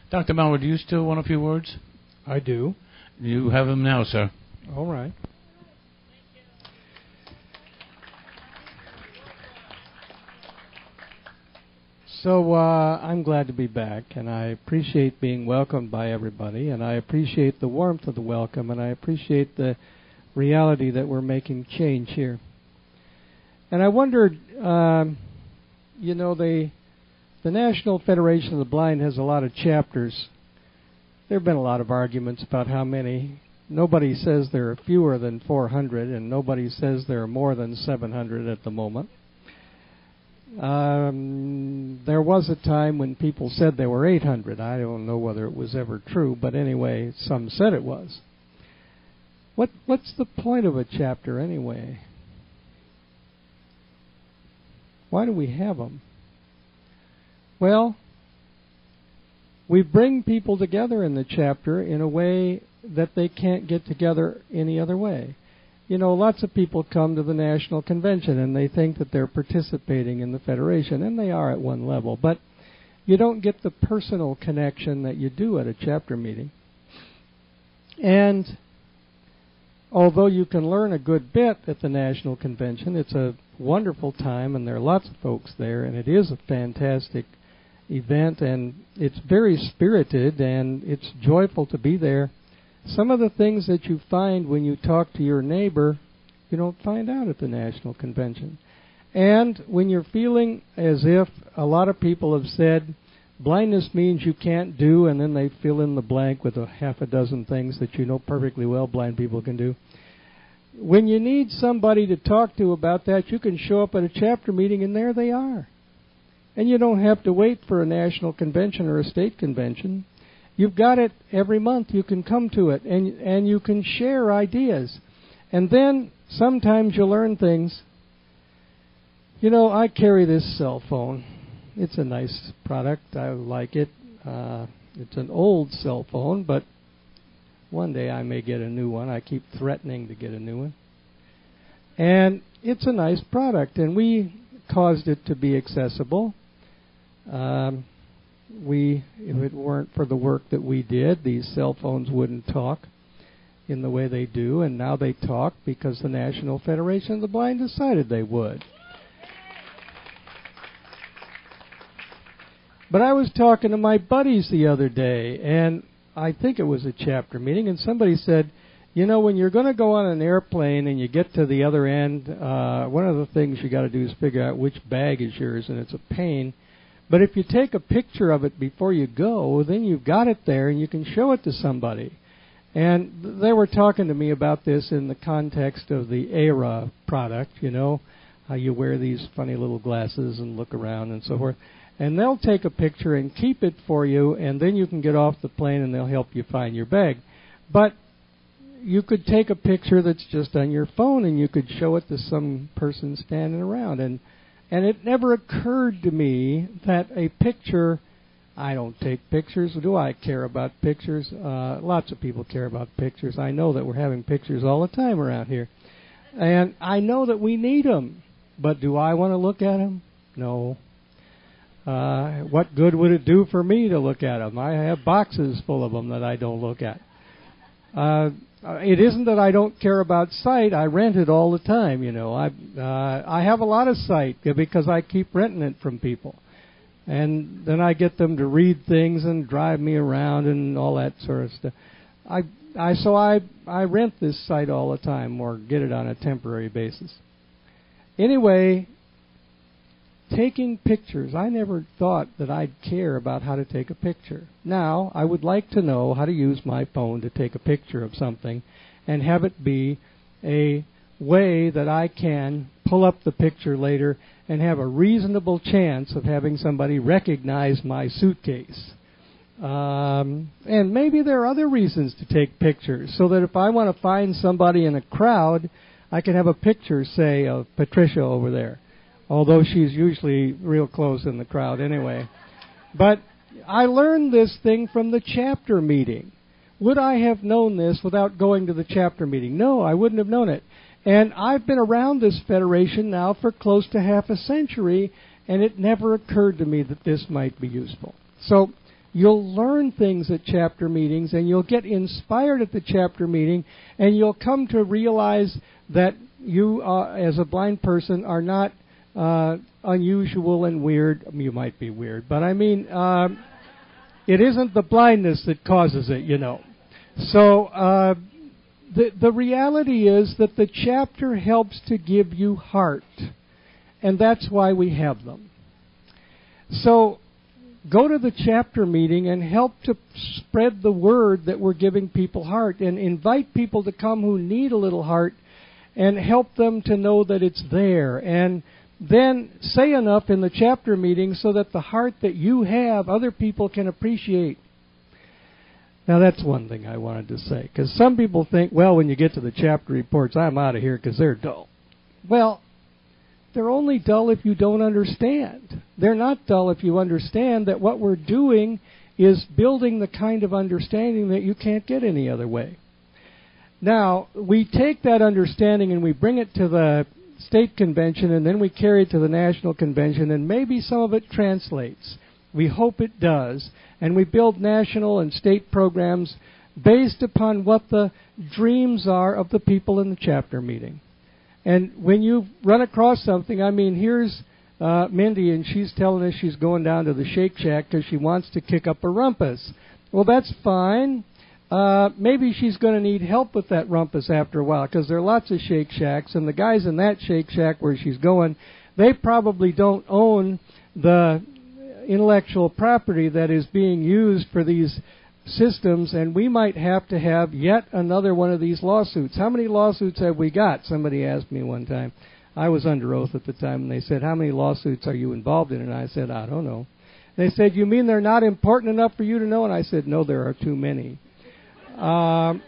Dr. Maurer, do you still want a few words? I do. You have them now, sir. All right. So I'm glad to be back, and I appreciate being welcomed by everybody, and I appreciate the warmth of the welcome, and I appreciate the reality that we're making change here. And I wondered, the National Federation of the Blind has a lot of chapters. There have been a lot of arguments about how many. Nobody says there are fewer than 400, and nobody says there are more than 700 at the moment. There was a time when people said there were 800. I don't know whether it was ever true, but anyway, some said it was. What's the point of a chapter anyway? Why do we have them? Well, we bring people together in the chapter in a way that they can't get together any other way. Lots of people come to the National Convention and they think that they're participating in the Federation, and they are at one level, but you don't get the personal connection that you do at a chapter meeting. And although you can learn a good bit at the National Convention, it's a wonderful time and there are lots of folks there, and it is a fantastic event, and it's very spirited and it's joyful to be there. Some of the things that you find when you talk to your neighbor, you don't find out at the National Convention. And when you're feeling as if a lot of people have said, blindness means you can't do, and then they fill in the blank with a half a dozen things that you know perfectly well blind people can do. When you need somebody to talk to about that, you can show up at a chapter meeting, and there they are. And you don't have to wait for a national convention or a state convention. You've got it every month. You can come to it, and you can share ideas. And then sometimes you learn things. I carry this cell phone. It's a nice product. I like it. It's an old cell phone, but one day I may get a new one. I keep threatening to get a new one. And it's a nice product, and we caused it to be accessible. If it weren't for the work that we did, these cell phones wouldn't talk in the way they do, and now they talk because the National Federation of the Blind decided they would. But I was talking to my buddies the other day, and I think it was a chapter meeting, and somebody said, when you're going to go on an airplane and you get to the other end, one of the things you got to do is figure out which bag is yours, and it's a pain. But if you take a picture of it before you go, then you've got it there and you can show it to somebody. And they were talking to me about this in the context of the ARA product, how you wear these funny little glasses and look around and so forth. And they'll take a picture and keep it for you, and then you can get off the plane and they'll help you find your bag. But you could take a picture that's just on your phone and you could show it to some person standing around. And it never occurred to me that a picture, I don't take pictures. Do I care about pictures? Lots of people care about pictures. I know that we're having pictures all the time around here. And I know that we need them. But do I want to look at them? No. What good would it do for me to look at them? I have boxes full of them that I don't look at. It isn't that I don't care about sight. I rent it all the time, I have a lot of sight because I keep renting it from people. And then I get them to read things and drive me around and all that sort of stuff. So I rent this site all the time or get it on a temporary basis. Anyway, taking pictures, I never thought that I'd care about how to take a picture. Now, I would like to know how to use my phone to take a picture of something and have it be a way that I can pull up the picture later and have a reasonable chance of having somebody recognize my suitcase. And maybe there are other reasons to take pictures, so that if I want to find somebody in a crowd, I can have a picture, say, of Patricia over there. Although she's usually real close in the crowd anyway. But I learned this thing from the chapter meeting. Would I have known this without going to the chapter meeting? No, I wouldn't have known it. And I've been around this federation now for close to half a century, and it never occurred to me that this might be useful. So You'll learn things at chapter meetings, and you'll get inspired at the chapter meeting, and you'll come to realize that you, as a blind person, are not unusual and weird. You might be weird, but I mean, it isn't the blindness that causes it, you know. So the reality is that the chapter helps to give you heart, and that's why we have them. So go to the chapter meeting and help to spread the word that we're giving people heart, and invite people to come who need a little heart, and help them to know that it's there. And then say enough in the chapter meeting so that the heart that you have, other people can appreciate. Now, that's one thing I wanted to say, because some people think, well, when you get to the chapter reports, I'm out of here because they're dull. Well, they're only dull if you don't understand. They're not dull if you understand that what we're doing is building the kind of understanding that you can't get any other way. Now, we take that understanding and we bring it to the state convention, and then we carry it to the national convention, and maybe some of it translates. We hope it does. And we build national and state programs based upon what the dreams are of the people in the chapter meeting. And when you run across something, I mean, here's Mindy, and she's telling us she's going down to the Shake Shack because she wants to kick up a rumpus. Well, that's fine. Maybe she's going to need help with that rumpus after a while, because there are lots of Shake Shacks, and the guys in that Shake Shack where she's going, they probably don't own the intellectual property that is being used for these systems, and we might have to have yet another one of these lawsuits. How many lawsuits have we got? Somebody asked me one time. I was under oath at the time, and they said, how many lawsuits are you involved in? And I said, I don't know. They said, you mean they're not important enough for you to know? And I said, no, there are too many. How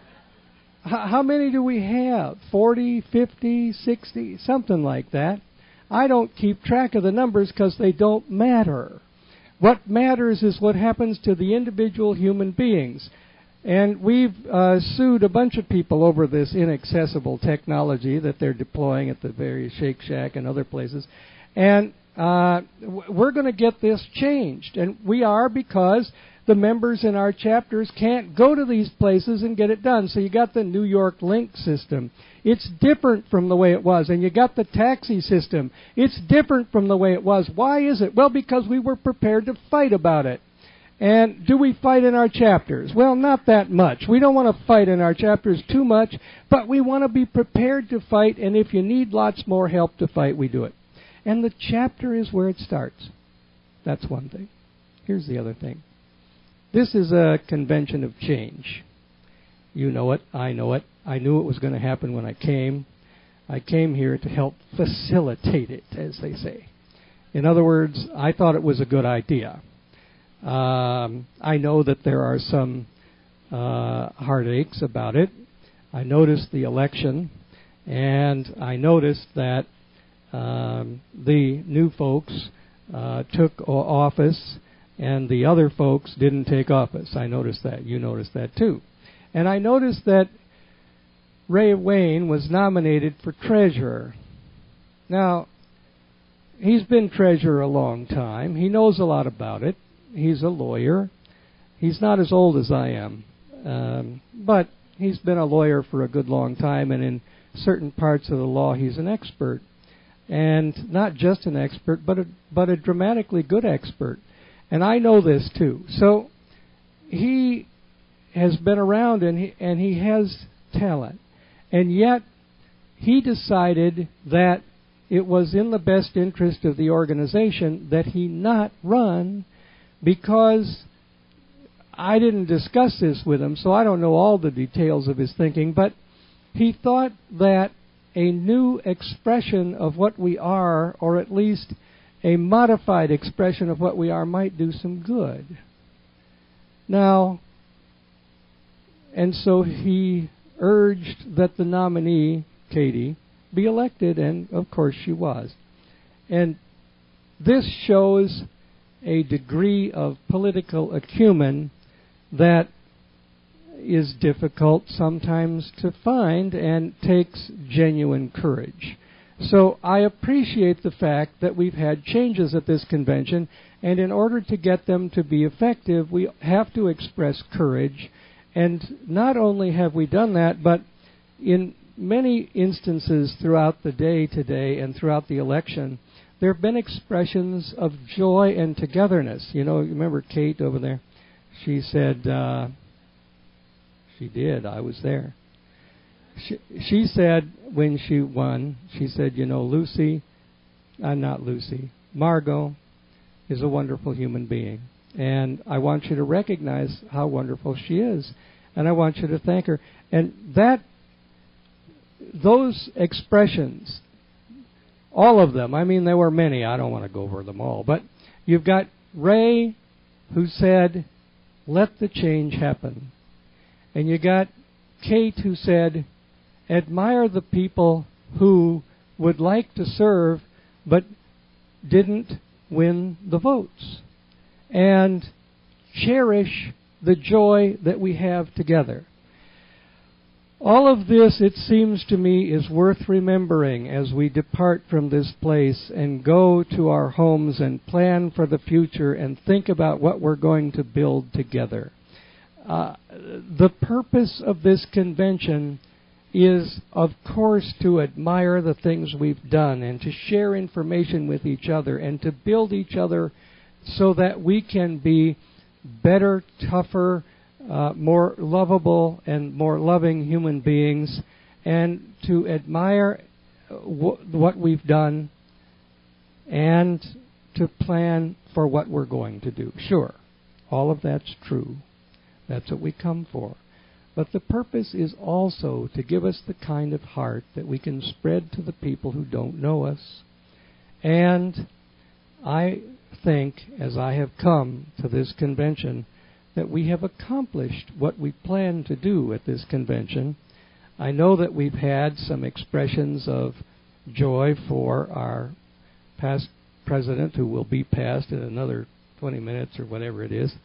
many do we have? 40, 50, 60, something like that. I don't keep track of the numbers because they don't matter. What matters is what happens to the individual human beings. And we've sued a bunch of people over this inaccessible technology that they're deploying at the various Shake Shack and other places. And we're going to get this changed. And we are, because the members in our chapters can't go to these places and get it done. So you got the New York Link system. It's different from the way it was. And you got the taxi system. It's different from the way it was. Why is it? Well, because we were prepared to fight about it. And do we fight in our chapters? Well, not that much. We don't want to fight in our chapters too much, but we want to be prepared to fight, and if you need lots more help to fight, we do it. And the chapter is where it starts. That's one thing. Here's the other thing. This is a convention of change. You know it. I know it. I knew it was going to happen when I came. I came here to help facilitate it, as they say. In other words, I thought it was a good idea. I know that there are some heartaches about it. I noticed the election, and I noticed that the new folks took office, and the other folks didn't take office. I noticed that. You noticed that too. And I noticed that Ray Wayne was nominated for treasurer. Now, he's been treasurer a long time. He knows a lot about it. He's a lawyer. He's not as old as I am, but he's been a lawyer for a good long time, and in certain parts of the law he's an expert. And not just an expert, but a dramatically good expert. And I know this too. So he has been around, and he has talent. And yet he decided that it was in the best interest of the organization that he not run, because I didn't discuss this with him, so I don't know all the details of his thinking, but he thought that a new expression of what we are, or at least a modified expression of what we are, might do some good. Now, and so he urged that the nominee, Katie, be elected, and of course she was. And this shows a degree of political acumen that is difficult sometimes to find and takes genuine courage. So I appreciate the fact that we've had changes at this convention, and in order to get them to be effective, we have to express courage. And not only have we done that, but in many instances throughout the day today and throughout the election, there have been expressions of joy and togetherness. You know, remember Kate over there? She said, she did, I was there. She said when she won, she said, you know, Margot is a wonderful human being. And I want you to recognize how wonderful she is. And I want you to thank her. And those expressions, all of them, I mean, there were many. I don't want to go over them all. But you've got Ray, who said, let the change happen. And you got Kate, who said, admire the people who would like to serve but didn't win the votes. And cherish the joy that we have together. All of this, it seems to me, is worth remembering as we depart from this place and go to our homes and plan for the future and think about what we're going to build together. The purpose of this convention is, of course, to admire the things we've done and to share information with each other and to build each other so that we can be better, tougher, more lovable and more loving human beings, and to admire what we've done and to plan for what we're going to do. Sure, all of that's true. That's what we come for. But the purpose is also to give us the kind of heart that we can spread to the people who don't know us. And I think, as I have come to this convention, that we have accomplished what we planned to do at this convention. I know that we've had some expressions of joy for our past president, who will be passed in another 20 minutes or whatever it is,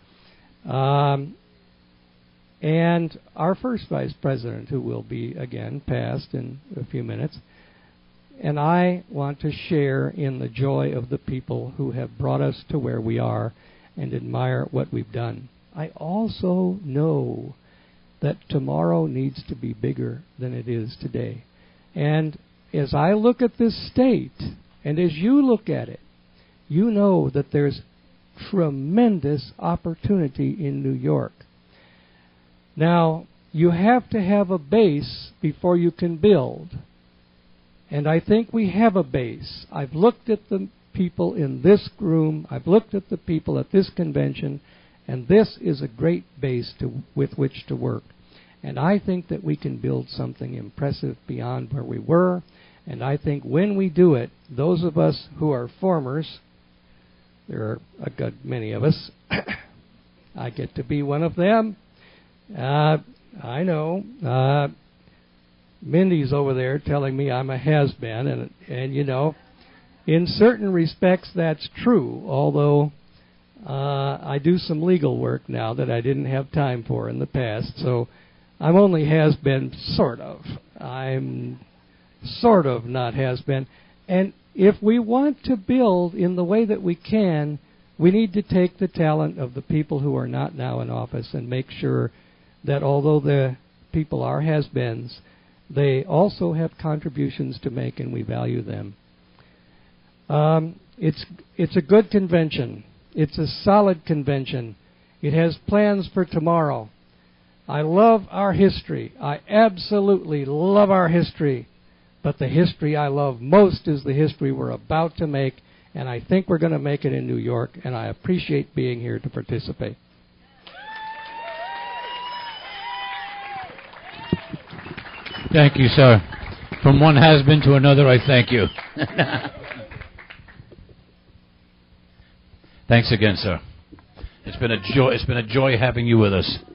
and our first vice president, who will be again passed in a few minutes. And I want to share in the joy of the people who have brought us to where we are and admire what we've done. I also know that tomorrow needs to be bigger than it is today. And as I look at this state, and as you look at it, you know that there's tremendous opportunity in New York. Now, you have to have a base before you can build. And I think we have a base. I've looked at the people in this room. I've looked at the people at this convention. And this is a great base with which to work. And I think that we can build something impressive beyond where we were. And I think when we do it, those of us who are formers, there are a good many of us, I get to be one of them. I know. Mindy's over there telling me I'm a has-been, and you know, in certain respects that's true, although I do some legal work now that I didn't have time for in the past, so I'm only has-been sort of. I'm sort of not has-been. And if we want to build in the way that we can, we need to take the talent of the people who are not now in office and make sure that although the people are has-beens, they also have contributions to make, and we value them. It's a good convention. It's a solid convention. It has plans for tomorrow. I love our history. I absolutely love our history. But the history I love most is the history we're about to make, and I think we're going to make it in New York, and I appreciate being here to participate. Thank you, sir. From one has-been to another, I thank you. Thanks again, sir. It's been a joy having you with us.